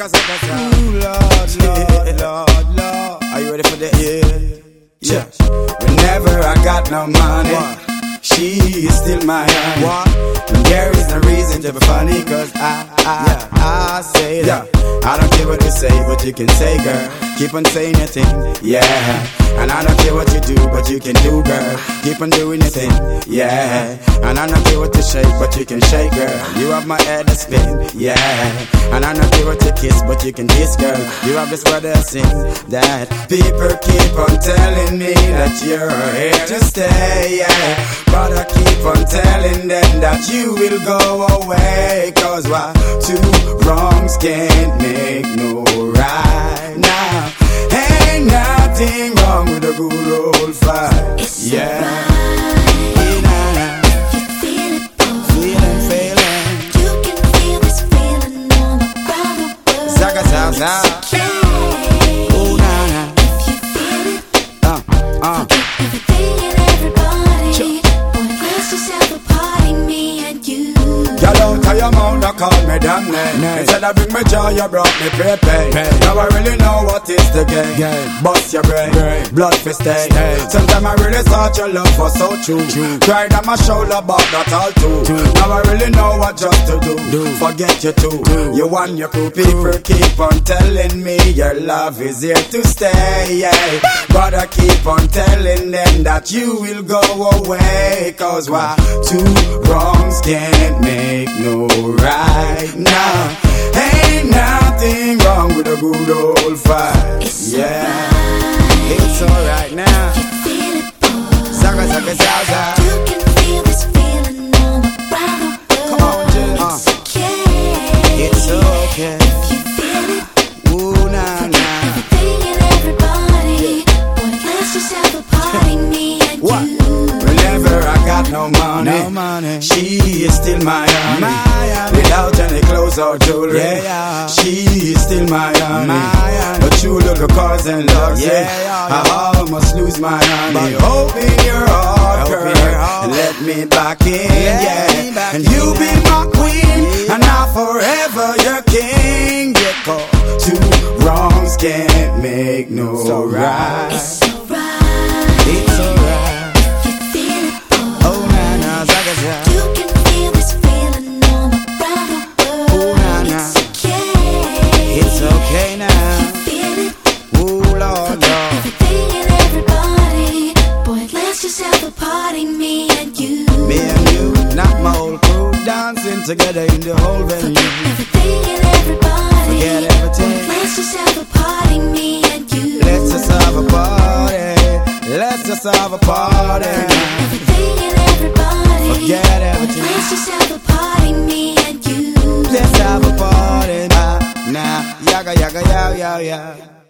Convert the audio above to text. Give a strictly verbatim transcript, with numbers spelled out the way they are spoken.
Zaka, zaka, zaka. Ooh, Lord, Lord, Lord, Lord. Are you ready for this? Yeah. Yeah. Whenever I got no money, what? She is still my honey. What? And there is no reason to be funny, cause I, I, yeah. I say that. Yeah. I don't care what you say, but you can say, girl. Keep on saying your thing, yeah. And I don't care what you do, but you can do, girl. Keep on doing your thing, yeah. And I don't care what you shake, but you can shake, girl. You have my head to spin, yeah. And I don't care what you kiss, but you can kiss, girl. You have this word to sing, that people keep on telling me that you're here to stay, yeah. But I keep on telling them that you will go away, cause why? Two wrongs can't make no right now. Ain't nothing wrong with a good old fight. It's yeah. Right. Hey, nah, nah. You feel it, boy. Feeling, feeling. You can feel this feeling all around the world. Zaga, zaga, zaga. It's okay. Ooh, nah, nah. If you feel it, uh, uh. forget everything and everybody. Sure. Boy, let's just have a party, me and you. Girl, out of your mouth, don't call me damn name. Instead of bring me joy, you brought me pay pain. Now I really know what is the game. game. Bust your brain, brain. Blood for stain. Sometimes I really thought your love was so true. true. Cried on my shoulder, but not all too. True. Now I really know what just to do. do. Forget you too. Do. You and your crew, people keep on telling me your love is here to stay. Yeah. But I keep on telling them that you will go away. Cause why? Two wrongs can't make no right now. Ain't nothing wrong with a good old fight. It's yeah, alright. It's alright now. You feel it, boy. Zaga, zaga, zaga. You can feel this feeling all around the world. Come on, Jill. Uh. It's okay. It's okay. If you feel it, ooh, nah, nah. everything and everybody. Boy, let's just have a party, me and what? you. Whenever I got no money, no money, she is still my honey. My honey. Without any clothes or jewelry, yeah, yeah. She is still my honey. My honey. But you look at cars and luxury, yeah, yeah, yeah. I almost lose my honey. But open your heart, girl, and let me back in, yeah. yeah. Back and in you be my queen, yeah. And I forever your king. Yeah, cause two wrongs can't make no so right. It's alright. It's alright. You can feel this feeling all around the world. Ooh, nah, nah. It's okay. It's okay now. You feel it. Ooh, Lord, Lord. Everything and everybody. Boy, let's just have a party, me and you. Me and you, not my old crew, dancing together in the whole venue. Forget everything and everybody. Forget everything. Boy, let's just have a party, me and you. Let's just have a party. Let's just have a party. Everything and everybody. Forget everything. Let's just have a party, me and you. Let's have a party now, now, yaga, yaga, yaga, yaga.